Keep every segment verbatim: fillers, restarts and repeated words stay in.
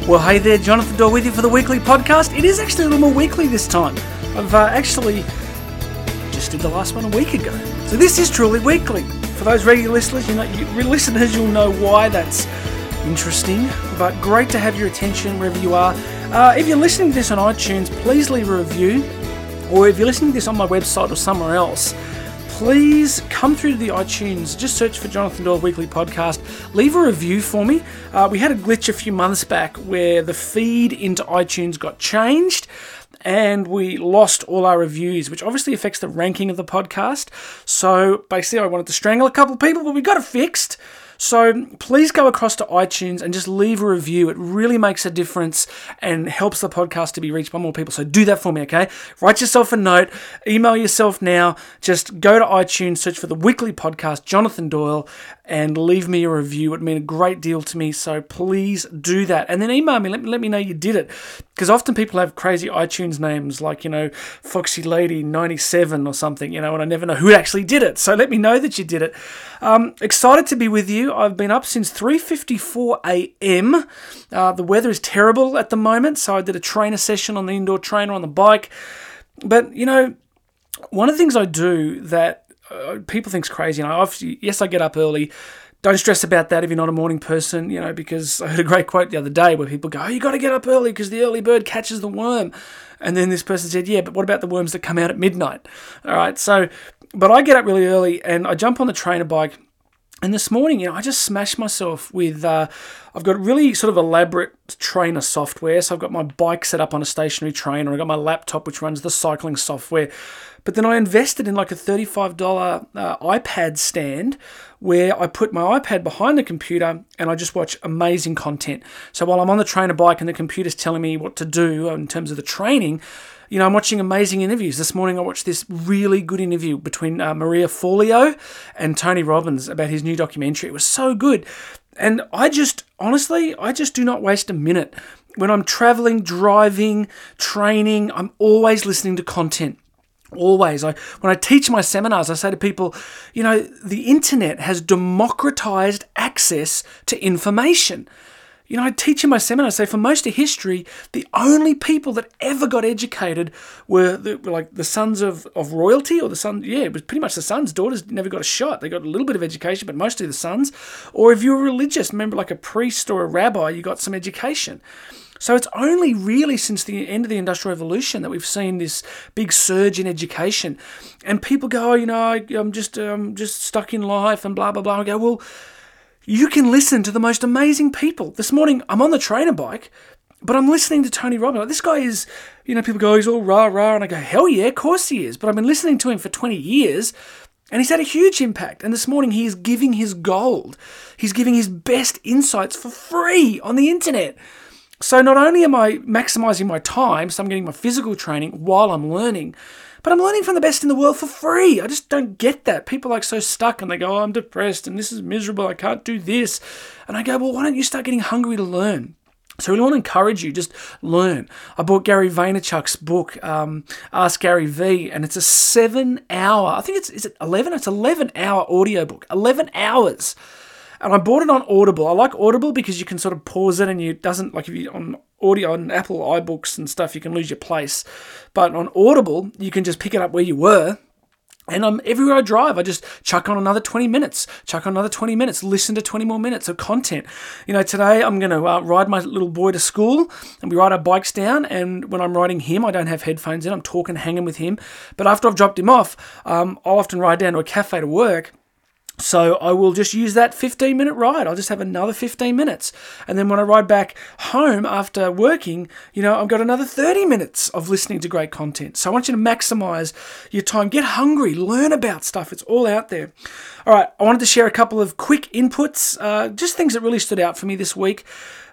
Well, hey there, Jonathan Doyle with you for the weekly podcast. It is actually a little more weekly this time. I've uh, actually just did the last one a week ago. So this is truly weekly. For those regular listeners, you know, you, listeners, you'll know why that's interesting. But great to have your attention wherever you are. Uh, if you're listening to this on iTunes, please leave a review. Or if you're listening to this on my website or somewhere else, please come through to the iTunes, just search for Jonathan Doyle Weekly Podcast, leave a review for me. Uh, we had a glitch a few months back where the feed into iTunes got changed and we lost all our reviews, which obviously affects the ranking of the podcast. So basically I wanted to strangle a couple of people, but we got it fixed. So please go across to iTunes and just leave a review. It really makes a difference and helps the podcast to be reached by more people. So do that for me, okay? Write yourself a note, email yourself now, just go to iTunes, search for the weekly podcast, Jonathan Doyle, and leave me a review. It would mean a great deal to me, so please do that. And then email me, let me, let me know you did it. Because often people have crazy iTunes names like, you know, Foxy Lady ninety-seven or something, you know, and I never know who actually did it. So let me know that you did it. Um, excited to be with you. I've been up since three fifty-four a.m. Uh, the weather is terrible at the moment, so I did a trainer session on the indoor trainer on the bike. But, you know, one of the things I do that uh, people think's crazy, you know, obviously, yes, I get up early. Don't stress about that if you're not a morning person, you know, because I heard a great quote the other day where people go, oh, you got to get up early because the early bird catches the worm. And then this person said, yeah, but what about the worms that come out at midnight? All right, so, but I get up really early and I jump on the trainer bike. And this morning, you know, I just smashed myself with, uh, I've got really sort of elaborate trainer software. So I've got my bike set up on a stationary trainer. I've got my laptop, which runs the cycling software. But then I invested in like a thirty-five dollars uh, iPad stand where I put my iPad behind the computer and I just watch amazing content. So while I'm on the trainer bike and the computer's telling me what to do in terms of the training, you know, I'm watching amazing interviews. This morning I watched this really good interview between uh, Maria Forleo and Tony Robbins about his new documentary. It was so good. And I just, honestly, I just do not waste a minute. When I'm traveling, driving, training, I'm always listening to content. Always. I, when I teach my seminars, I say to people, you know, the internet has democratized access to information. You know, I teach in my seminars, I say for most of history, the only people that ever got educated were the, like the sons of, of royalty or the son. Yeah, it was pretty much the sons. Daughters never got a shot. They got a little bit of education, but mostly the sons. Or if you were religious, remember like a priest or a rabbi, you got some education. So it's only really since the end of the Industrial Revolution that we've seen this big surge in education. And people go, oh, you know, I, I'm just um, just stuck in life and blah, blah, blah. I go, well, you can listen to the most amazing people. This morning, I'm on the trainer bike, but I'm listening to Tony Robbins. Like, this guy is, you know, people go, he's all rah, rah. And I go, hell yeah, of course he is. But I've been listening to him for twenty years. And he's had a huge impact. And this morning, he is giving his gold. He's giving his best insights for free on the internet. So not only am I maximizing my time, so I'm getting my physical training while I'm learning, but I'm learning from the best in the world for free. I just don't get that. People are like so stuck and they go, oh, I'm depressed and this is miserable. I can't do this. And I go, well, why don't you start getting hungry to learn? So I really want to encourage you, just learn. I bought Gary Vaynerchuk's book, um, Ask Gary V, and it's a seven hour, I think it's, is it eleven? It's eleven hour audiobook, eleven hours. And I bought it on Audible. I like Audible because you can sort of pause it and you doesn't, like if you on audio on Apple iBooks and stuff, you can lose your place. But on Audible, you can just pick it up where you were. And I'm everywhere I drive, I just chuck on another twenty minutes, chuck on another twenty minutes, listen to twenty more minutes of content. You know, today I'm going to uh, ride my little boy to school and we ride our bikes down. And when I'm riding him, I don't have headphones in. I'm talking, hanging with him. But after I've dropped him off, um, I'll often ride down to a cafe to work. So I will just use that fifteen minute ride. I'll just have another fifteen minutes. And then when I ride back home after working, you know, I've got another thirty minutes of listening to great content. So I want you to maximize your time. Get hungry. Learn about stuff. It's all out there. All right. I wanted to share a couple of quick inputs, uh, just things that really stood out for me this week.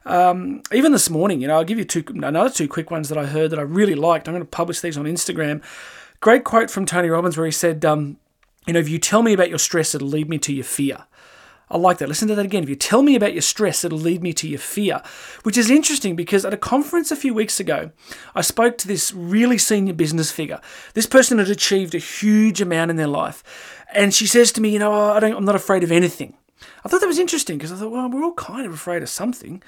Um, even this morning, you know, I'll give you two, another two quick ones that I heard that I really liked. I'm going to publish these on Instagram. Great quote from Tony Robbins where he said, um, you know, if you tell me about your stress, it'll lead me to your fear. I like that. Listen to that again. If you tell me about your stress, it'll lead me to your fear, which is interesting because at a conference a few weeks ago, I spoke to this really senior business figure. This person had achieved a huge amount in their life. And she says to me, you know, I don't, I'm not afraid of anything. I thought that was interesting because I thought, well, we're all kind of afraid of something.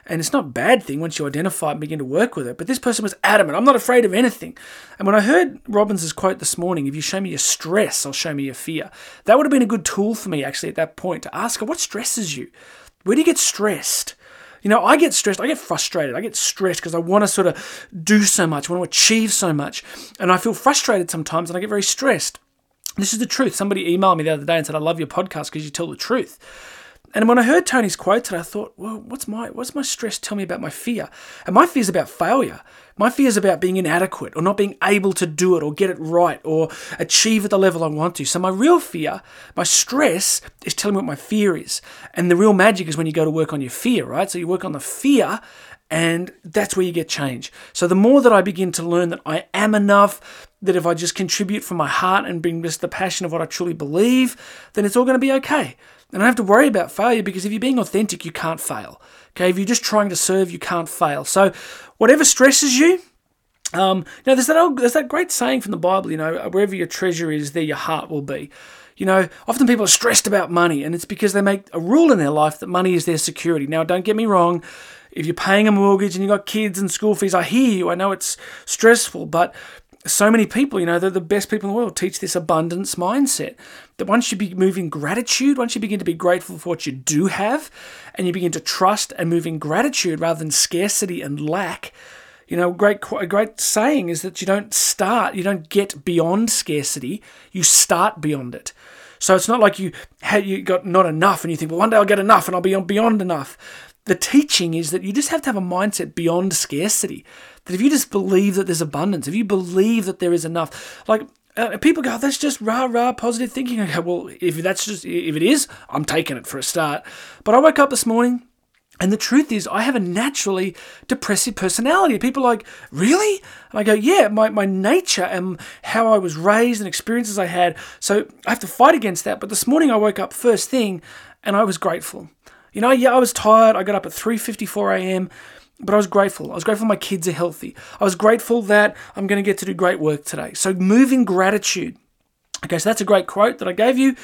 And it's not a bad thing once you identify it and begin to work with it. But this person was adamant, I'm not afraid of anything. And when I heard Robbins' quote this morning, if you show me your stress, I'll show me your fear, that would have been a good tool for me actually at that point to ask her, what stresses you? Where do you get stressed? You know, I get stressed, I get frustrated, I get stressed because I want to sort of do so much, I want to achieve so much. And I feel frustrated sometimes and I get very stressed. This is the truth. Somebody emailed me the other day and said, I love your podcast because you tell the truth. And when I heard Tony's quote today, I thought, well, what's my what's my stress tell me about my fear? And my fear is about failure. My fear is about being inadequate or not being able to do it or get it right or achieve at the level I want to. So my real fear, my stress is telling me what my fear is. And the real magic is when you go to work on your fear, right? So you work on the fear and that's where you get change. So the more that I begin to learn that I am enough, that if I just contribute from my heart and bring just the passion of what I truly believe, then it's all going to be okay. And I don't have to worry about failure because if you're being authentic, you can't fail. Okay, if you're just trying to serve, you can't fail. So whatever stresses you, um, you know, there's that old, there's that great saying from the Bible, you know, wherever your treasure is, there your heart will be. You know, often people are stressed about money, and it's because they make a rule in their life that money is their security. Now, don't get me wrong. If you're paying a mortgage and you've got kids and school fees, I hear you. I know it's stressful, but so many people, you know, they're the best people in the world, teach this abundance mindset. That once you be moving gratitude, once you begin to be grateful for what you do have, and you begin to trust and move in gratitude rather than scarcity and lack, you know, a great, a great saying is that you don't start, you don't get beyond scarcity, you start beyond it. So it's not like you had, you got not enough and you think, well, one day I'll get enough and I'll be beyond enough. The teaching is that you just have to have a mindset beyond scarcity. That if you just believe that there's abundance, if you believe that there is enough, like uh, people go, oh, that's just rah rah positive thinking. I go, well, if that's just if it is, I'm taking it for a start. But I woke up this morning, and the truth is, I have a naturally depressive personality. People are like, really? And I go, yeah, my my nature and how I was raised and experiences I had. So I have to fight against that. But this morning I woke up first thing, and I was grateful. You know, yeah, I was tired. I got up at three fifty-four a.m., but I was grateful. I was grateful my kids are healthy. I was grateful that I'm going to get to do great work today. So move in gratitude. Okay, so that's a great quote that I gave you.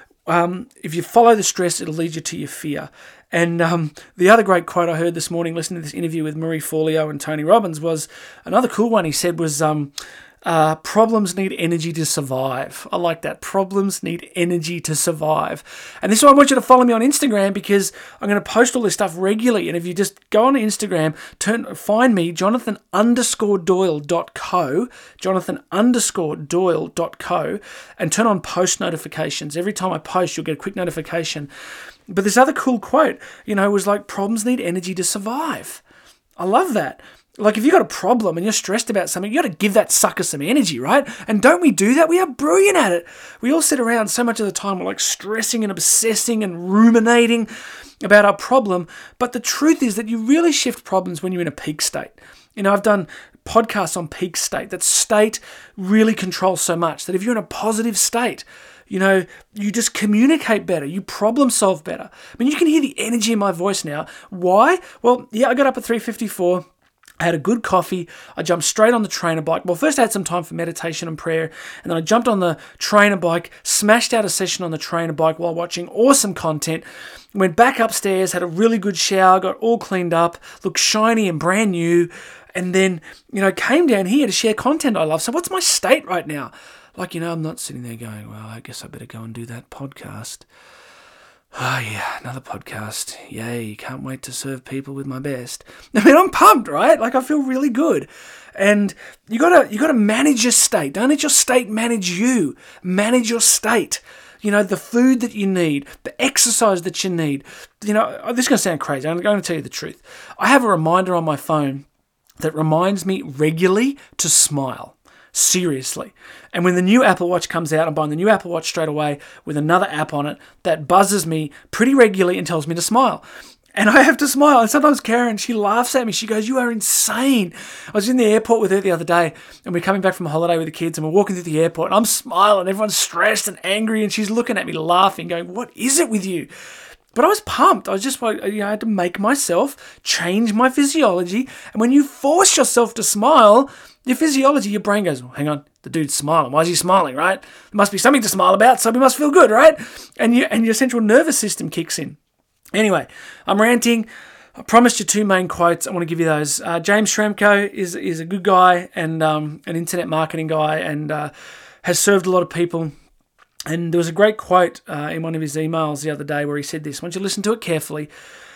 Um, if you follow the stress, it'll lead you to your fear. And um, the other great quote I heard this morning, listening to this interview with Marie Forleo and Tony Robbins, was another cool one. He said was, um, Uh, problems need energy to survive. I like that. Problems need energy to survive. And this is why I want you to follow me on Instagram, because I'm going to post all this stuff regularly. And if you just go on Instagram, turn find me, Jonathan underscore Doyle dot co, Jonathan underscore Doyle dot co, and turn on post notifications. Every time I post, you'll get a quick notification. But this other cool quote, you know, was like, problems need energy to survive. I love that. Like, if you've got a problem and you're stressed about something, you got to give that sucker some energy, right? And don't we do that? We are brilliant at it. We all sit around so much of the time, we're like stressing and obsessing and ruminating about our problem. But the truth is that you really shift problems when you're in a peak state. You know, I've done podcasts on peak state. That state really controls so much that if you're in a positive state, you know, you just communicate better. You problem solve better. I mean, you can hear the energy in my voice now. Why? Well, yeah, I got up at three fifty-four. I had a good coffee. I jumped straight on the trainer bike. Well, first I had some time for meditation and prayer, and then I jumped on the trainer bike, smashed out a session on the trainer bike while watching awesome content, went back upstairs, had a really good shower, got all cleaned up, looked shiny and brand new, and then, you know, came down here to share content I love. So what's my state right now? Like, you know, I'm not sitting there going, well, I guess I better go and do that podcast. Oh yeah, another podcast. Yay, can't wait to serve people with my best. I mean, I'm pumped, right? Like, I feel really good. And you gotta you gotta manage your state. Don't let your state manage you. Manage your state. You know, the food that you need, the exercise that you need. You know, this is gonna sound crazy. I'm going to tell you the truth. I have a reminder on my phone that reminds me regularly to smile. Seriously. And when the new Apple Watch comes out, I'm buying the new Apple Watch straight away with another app on it that buzzes me pretty regularly and tells me to smile. And I have to smile. And sometimes Karen, she laughs at me. She goes, you are insane. I was in the airport with her the other day, and we're coming back from a holiday with the kids, and we're walking through the airport, and I'm smiling. Everyone's stressed and angry, and she's looking at me laughing, going, what is it with you? But I was pumped. I was just like, you know, I had to make myself change my physiology. And when you force yourself to smile, your physiology, your brain goes, well, hang on, the dude's smiling. Why is he smiling, right? There must be something to smile about, so we must feel good, right? And you, and your central nervous system kicks in. Anyway, I'm ranting. I promised you two main quotes. I want to give you those. Uh, James Schramko is is a good guy and um, an internet marketing guy and uh, has served a lot of people. And there was a great quote uh, in one of his emails the other day where he said this. I want you to listen to it carefully.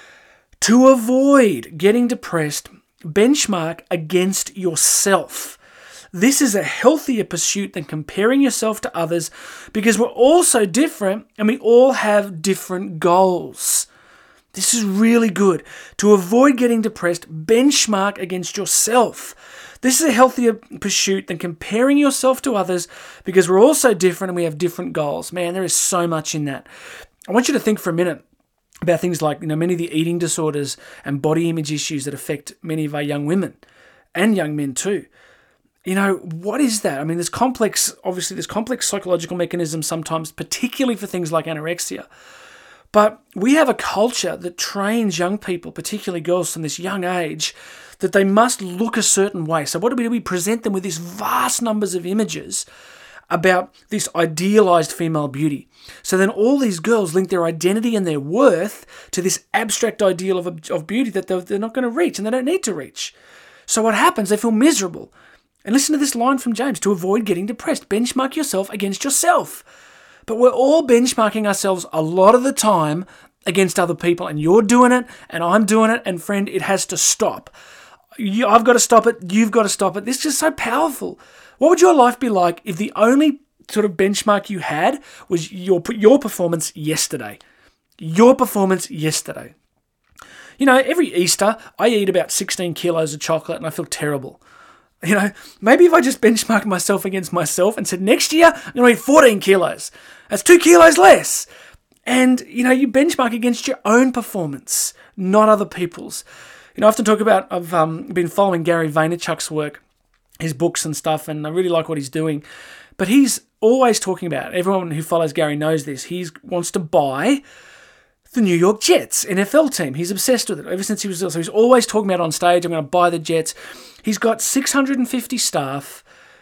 To avoid getting depressed, benchmark against yourself. This is a healthier pursuit than comparing yourself to others because we're all so different and we all have different goals. This is really good. To avoid getting depressed, benchmark against yourself. This is a healthier pursuit than comparing yourself to others because we're all so different and we have different goals. Man, there is so much in that. I want you to think for a minute about things like, you know, many of the eating disorders and body image issues that affect many of our young women and young men too. You know, what is that? I mean, there's complex, obviously there's complex psychological mechanisms sometimes, particularly for things like anorexia. But we have a culture that trains young people, particularly girls from this young age, that they must look a certain way. So what do we do? We present them with these vast numbers of images about this idealized female beauty. So then all these girls link their identity and their worth to this abstract ideal of, of beauty that they're, they're not going to reach and they don't need to reach. So what happens? They feel miserable. And listen to this line from James, to avoid getting depressed, benchmark yourself against yourself. But we're all benchmarking ourselves a lot of the time against other people, and you're doing it, and I'm doing it, and friend, it has to stop. You, I've got to stop it, you've got to stop it. This is just so powerful. What would your life be like if the only sort of benchmark you had was your your performance yesterday? Your performance yesterday. You know, every Easter, I eat about sixteen kilos of chocolate, and I feel terrible. You know, maybe if I just benchmarked myself against myself and said, next year, I'm going to eat fourteen kilos. That's two kilos less. And, you know, you benchmark against your own performance, not other people's. You know, I often talk about, I've um, been following Gary Vaynerchuk's work, his books and stuff, and I really like what he's doing. But he's always talking about, everyone who follows Gary knows this, he wants to buy the New York Jets N F L team. He's obsessed with it ever since he was little. So he's always talking about on stage, I'm going to buy the Jets. He's got six hundred fifty staff.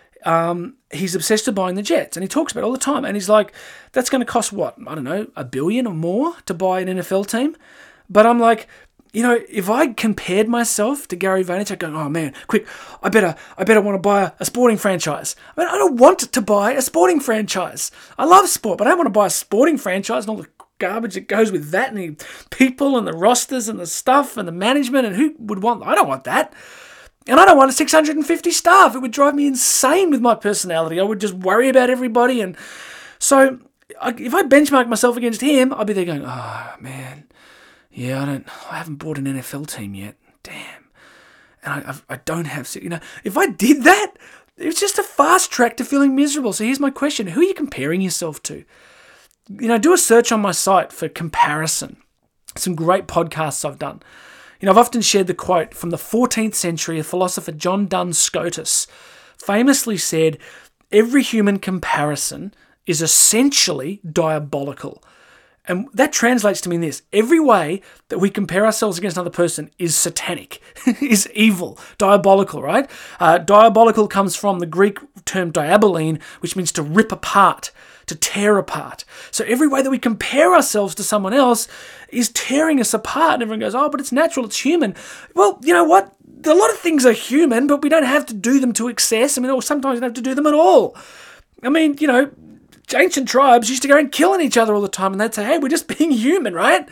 Um, he's obsessed with buying the Jets. And he talks about it all the time. And he's like, that's going to cost what? I don't know, a billion or more to buy an N F L team? But I'm like, you know, if I compared myself to Gary Vaynerchuk going, oh man, quick, I better I better want to buy a, a sporting franchise. I mean, I don't want to buy a sporting franchise. I love sport, but I don't want to buy a sporting franchise and all the garbage that goes with that and the people and the rosters and the stuff and the management, and who would want, I don't want that. And I don't want six hundred fifty staff. It would drive me insane with my personality. I would just worry about everybody. And so if I benchmark myself against him, I'd be there going, oh man, yeah, I don't, I haven't bought an N F L team yet. Damn. And I, I've, I don't have, you know, if I did that, it's just a fast track to feeling miserable. So here's my question. Who are you comparing yourself to? You know, do a search on my site for comparison. Some great podcasts I've done. You know, I've often shared the quote from the fourteenth century, a philosopher, John Duns Scotus, famously said, every human comparison is essentially diabolical. And that translates to mean this. Every way that we compare ourselves against another person is satanic, is evil, diabolical, right? Uh, diabolical comes from the Greek term diaboline, which means to rip apart, to tear apart. So every way that we compare ourselves to someone else is tearing us apart. And everyone goes, oh, but it's natural, it's human. Well, you know what? A lot of things are human, but we don't have to do them to excess. I mean, or sometimes we don't have to do them at all. I mean, you know, ancient tribes used to go around killing each other all the time, and they'd say, hey, we're just being human, right?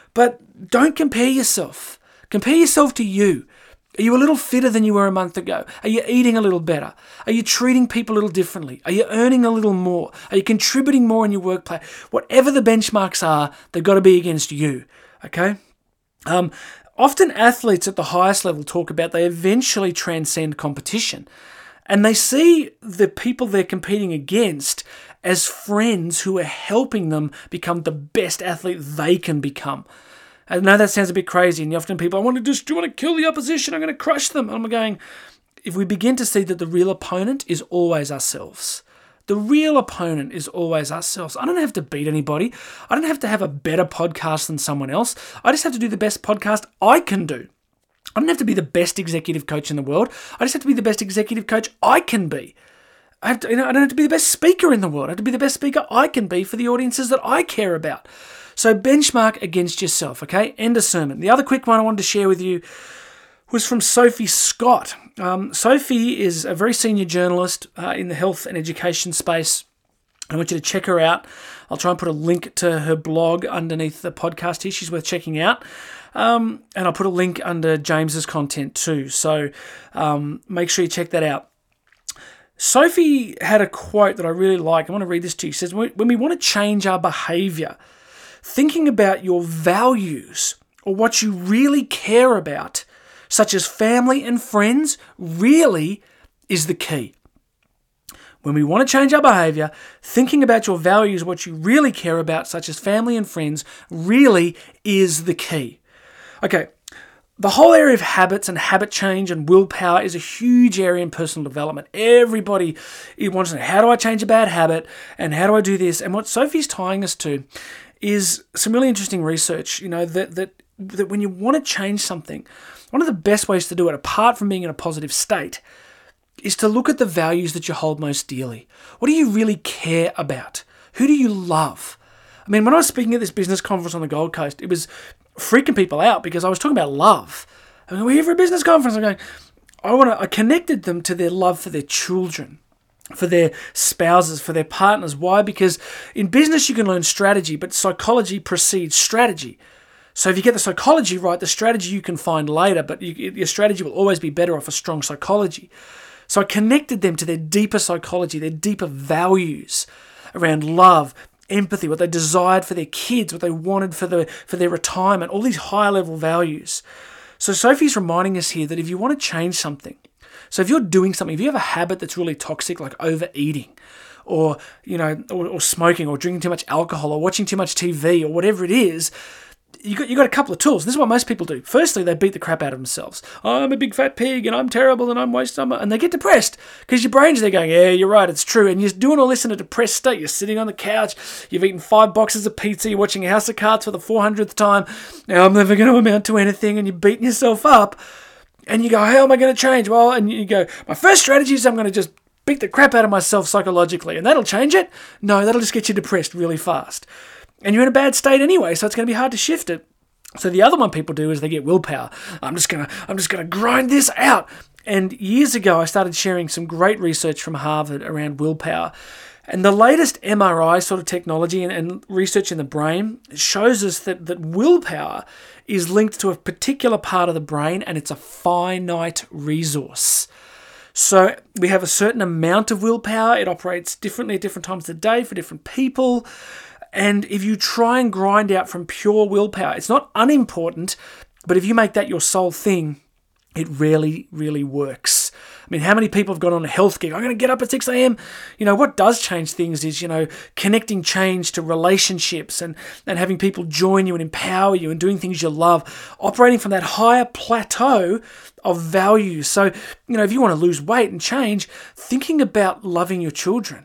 But don't compare yourself. Compare yourself to you. Are you a little fitter than you were a month ago? Are you eating a little better? Are you treating people a little differently? Are you earning a little more? Are you contributing more in your workplace? Whatever the benchmarks are, they've got to be against you, okay? Um, often athletes at the highest level talk about they eventually transcend competition, and they see the people they're competing against as friends who are helping them become the best athlete they can become. I know that sounds a bit crazy, and often people, I want to just, do you want to kill the opposition? I'm going to crush them. And I'm going, if we begin to see that the real opponent is always ourselves. The real opponent is always ourselves. I don't have to beat anybody. I don't have to have a better podcast than someone else. I just have to do the best podcast I can do. I don't have to be the best executive coach in the world. I just have to be the best executive coach I can be. I, have to, you know, I don't have to be the best speaker in the world. I have to be the best speaker I can be for the audiences that I care about. So benchmark against yourself, okay? End of sermon. The other quick one I wanted to share with you was from Sophie Scott. Um, Sophie is a very senior journalist uh, in the health and education space. I want you to check her out. I'll try and put a link to her blog underneath the podcast here. She's worth checking out. Um, and I'll put a link under James's content too. So um, make sure you check that out. Sophie had a quote that I really like. I want to read this to you. She says, when we want to change our behavior, thinking about your values or what you really care about, such as family and friends, really is the key. When we want to change our behavior, thinking about your values, what you really care about, such as family and friends, really is the key. Okay, the whole area of habits and habit change and willpower is a huge area in personal development. Everybody wants to know, how do I change a bad habit and how do I do this? And what Sophie's tying us to is some really interesting research, you know, that that that when you want to change something, one of the best ways to do it, apart from being in a positive state, is to look at the values that you hold most dearly. What do you really care about? Who do you love? I mean, when I was speaking at this business conference on the Gold Coast, it was freaking people out because I was talking about love. I mean, we're here for a business conference. I'm going, I want to, I connected them to their love for their children, for their spouses, for their partners. Why? Because in business you can learn strategy, but psychology precedes strategy. So if you get the psychology right, the strategy you can find later, but you, your strategy will always be better off a strong psychology. So I connected them to their deeper psychology, their deeper values around love, empathy, what they desired for their kids, what they wanted for, the, for their retirement, all these higher level values. So Sophie's reminding us here that if you want to change something, so if you're doing something, if you have a habit that's really toxic, like overeating, or you know, or, or smoking, or drinking too much alcohol, or watching too much T V, or whatever it is, you got you got a couple of tools. This is what most people do. Firstly, they beat the crap out of themselves. Oh, I'm a big fat pig, and I'm terrible, and I'm wasting, and they get depressed because your brain's there going, yeah, you're right, it's true, and you're doing all this in a depressed state. You're sitting on the couch, you've eaten five boxes of pizza, you're watching House of Cards for the four hundredth time. Now I'm never going to amount to anything, and you're beating yourself up, and you go, how am I going to change? Well, and you go, my first strategy is I'm going to just beat the crap out of myself psychologically, and that'll change it? No, that'll just get you depressed really fast. And you're in a bad state anyway, so it's going to be hard to shift it. So the other one people do is they get willpower. I'm just gonna, I'm just gonna grind this out. And years ago, I started sharing some great research from Harvard around willpower. And the latest M R I sort of technology and, and research in the brain shows us that, that willpower is linked to a particular part of the brain, and it's a finite resource. So we have a certain amount of willpower. It operates differently at different times of the day for different people. And if you try and grind out from pure willpower, it's not unimportant, but if you make that your sole thing, it really, really works. I mean, how many people have gone on a health gig? I'm going to get up at six a.m. You know, what does change things is, you know, connecting change to relationships and, and having people join you and empower you and doing things you love, operating from that higher plateau of value. So, you know, if you want to lose weight and change, thinking about loving your children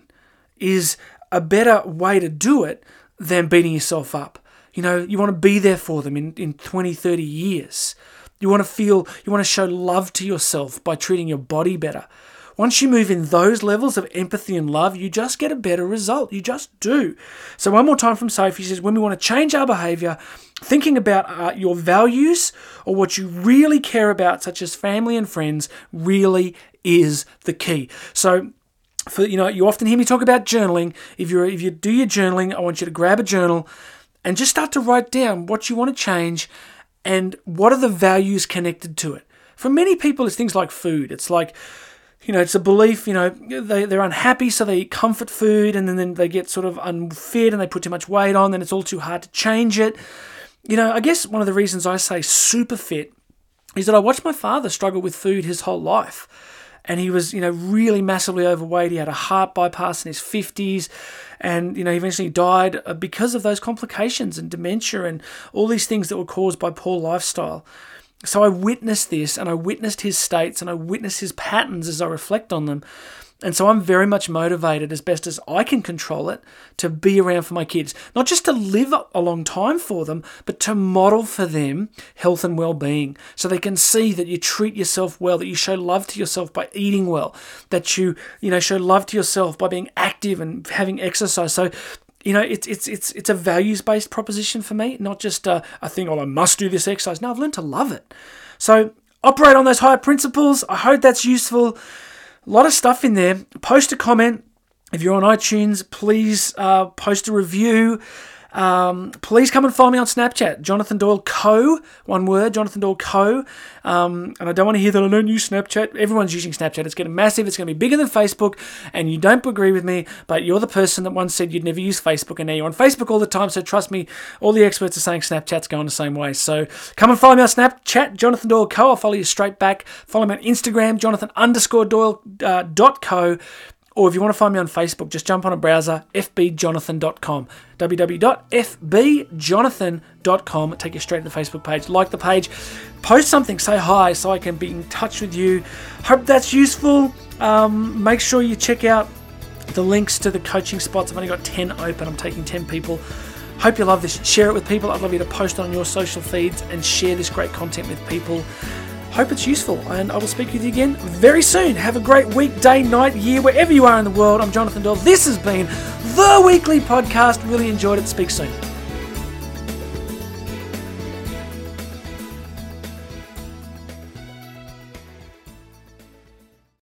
is a better way to do it than beating yourself up. You know, you want to be there for them in, in twenty, thirty years. You want to feel, you want to show love to yourself by treating your body better. Once you move in those levels of empathy and love, you just get a better result. You just do. So one more time from Sophie, she says, when we want to change our behavior, thinking about uh, your values or what you really care about, such as family and friends, really is the key. So For, you know, you often hear me talk about journaling. If you if you do your journaling, I want you to grab a journal and just start to write down what you want to change and what are the values connected to it. For many people, it's things like food. It's like, you know, it's a belief, you know, they, they're unhappy, so they eat comfort food, and then, then they get sort of unfit and they put too much weight on, then it's all too hard to change it. You know, I guess one of the reasons I say super fit is that I watched my father struggle with food his whole life. And he was, you know, really massively overweight. He had a heart bypass in his fifties. And, you know, he eventually died because of those complications and dementia and all these things that were caused by poor lifestyle. So I witnessed this, and I witnessed his states, and I witnessed his patterns as I reflect on them. And so I'm very much motivated, as best as I can control it, to be around for my kids. Not just to live a long time for them, but to model for them health and well-being, so they can see that you treat yourself well, that you show love to yourself by eating well, that you, you know, show love to yourself by being active and having exercise. So you know, it's it's it's it's a values-based proposition for me, not just a, a thing, oh, I must do this exercise. No, I've learned to love it. So operate on those higher principles. I hope that's useful. A lot of stuff in there. Post a comment. If you're on iTunes, please uh, post a review. Um, please come and follow me on Snapchat, Jonathan Doyle Co. One word, Jonathan Doyle Co. Um, and I don't want to hear that I don't use Snapchat. Everyone's using Snapchat. It's getting massive. It's going to be bigger than Facebook. And you don't agree with me, but you're the person that once said you'd never use Facebook, and now you're on Facebook all the time. So trust me, all the experts are saying Snapchat's going the same way. So come and follow me on Snapchat, Jonathan Doyle Co. I'll follow you straight back. Follow me on Instagram, Jonathan underscore Doyle uh, dot co. Or if you want to find me on Facebook, just jump on a browser, f b jonathan dot com. w w w dot f b jonathan dot com. Take you straight to the Facebook page. Like the page. Post something. Say hi so I can be in touch with you. Hope that's useful. Um, make sure you check out the links to the coaching spots. I've only got ten open. I'm taking ten people. Hope you love this. Share it with people. I'd love you to post it on your social feeds and share this great content with people. Hope it's useful, and I will speak with you again very soon. Have a great week, day, night, year, wherever you are in the world. I'm Jonathan Doyle. This has been The Weekly Podcast. Really enjoyed it. Speak soon.